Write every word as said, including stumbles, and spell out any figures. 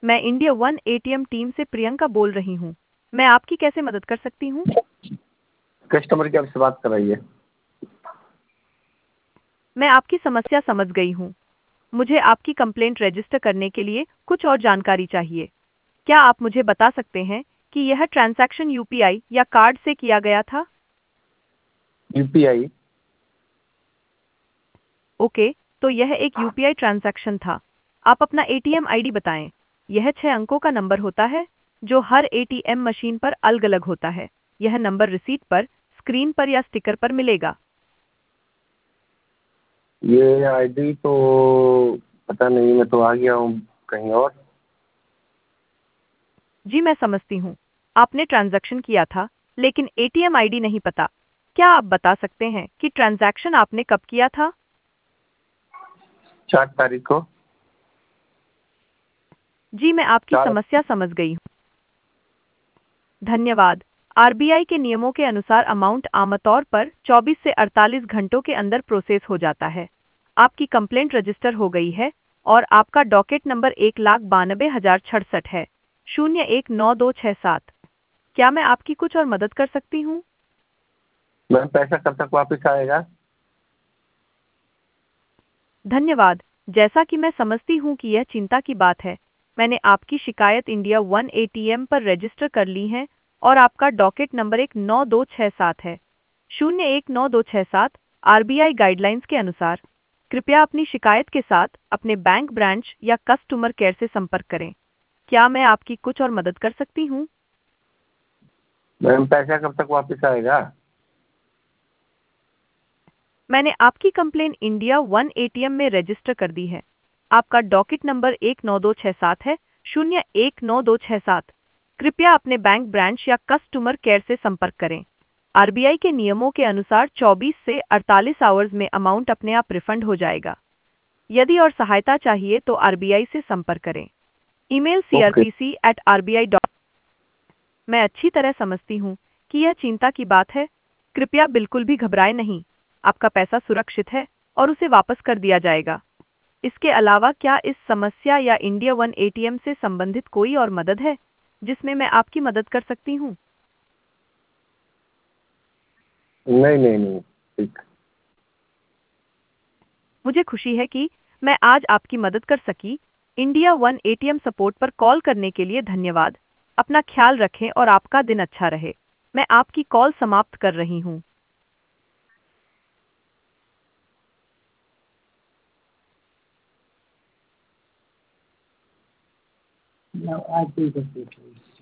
मैं India One ATM team से प्रियंका बोल रही हूँ। मैं आपकी कैसे मदद कर सकती हूँ? कस्टमर केयर से बात कर रही है। मैं आपकी समस्या समझ गई हूँ। मुझे आपकी कंप्लेंट रजिस्टर करने के लिए कुछ और जानकारी चाहिए। क्या आप मुझे बता सकते हैं कि यह ट्रांजैक्शन यूपीआई या कार्ड से किया गया था? यूपीआई। ओके, तो यह एक यूपीआई ट्रांजैक्शन था। आप अपना एटीएम आईडी बताएं। यह छह अंकों का नंबर होता है जो हर एटीएम मशीन पर अलग-अलग होता है। यह नंबर रिसीट पर, स्क्रीन पर या स्टिकर पर मिलेगा। ये आईडी तो पता नहीं, मैं तो आ गया हूँ कहीं और। जी मैं समझती हूँ। आपने ट्रांजैक्शन किया था, लेकिन एटीएम आईडी नहीं पता। क्या आप बता सकते हैं कि ट्रांजैक्शन आपने कब किया था? चार तारीख को। जी मैं आपकी चार। समस्या समझ गई हूँ। धन्यवाद। आरबीआई के नियमों के अनुसार अमाउंट आमतौर पर चौबीस से अड़तालीस घंटों के अंदर प्रोसेस हो जाता है। आपकी कंप्लेंट रजिस्टर हो गई है और आपका डॉकेट नंबर एक लाख बानबे हजार छड़सठ है, शून्य एक नौ दो छः सात। क्या मैं आपकी कुछ और मदद कर सकती हूँ? मैम पैसा कब तक वापस आएगा? धन्यवाद। जैसा कि मैं समझती हूँ कि यह चिंता की बात है, मैंने आपकी शिकायत इंडिया वन एटीएम पर रजिस्टर कर ली है और आपका डॉकेट नंबर एक नौ दो छः सात है, शून्य एक नौ दो छः सात। आरबीआई गाइडलाइंस के अनुसार कृपया अपनी शिकायत के साथ अपने बैंक ब्रांच या कस्टमर केयर से संपर्क करें। क्या मैं आपकी कुछ और मदद कर सकती हूँ? मैम पैसा कब तक वापस आएगा? मैंने आपकी कंप्लेन इंडिया वन एटीएम में रजिस्टर कर दी है। आपका डॉकेट नंबर एक नौ दो छः सात है, शून्य एक नौ दो छः सात। कृपया अपने बैंक ब्रांच या कस्टमर केयर से संपर्क करें। आरबीआई के नियमों के अनुसार चौबीस से अड़तालीस आवर्स में अमाउंट अपने आप रिफंड हो जाएगा। यदि और सहायता चाहिए तो आरबीआई से संपर्क करें। Email okay. CRPC at RBI dot. मैं अच्छी तरह समझती हूँ कि यह चिंता की बात है। कृपया बिल्कुल भी घबराएं नहीं। आपका पैसा सुरक्षित है और उसे वापस कर दिया जाएगा। इसके अलावा क्या इस समस्या या इंडिया वन एटीएम से संबंधित कोई और मदद है जिसमें मैं आपकी मदद कर सकती हूँ? नहीं नहीं नहीं, ठीक। मुझे खुशी है कि मैं आज आपकी मदद कर सकी। इंडिया वन एटीएम सपोर्ट पर कॉल करने के लिए धन्यवाद। अपना ख्याल रखें और आपका दिन अच्छा रहे। मैं आपकी कॉल समाप्त कर रही हूँ। No, I do the details.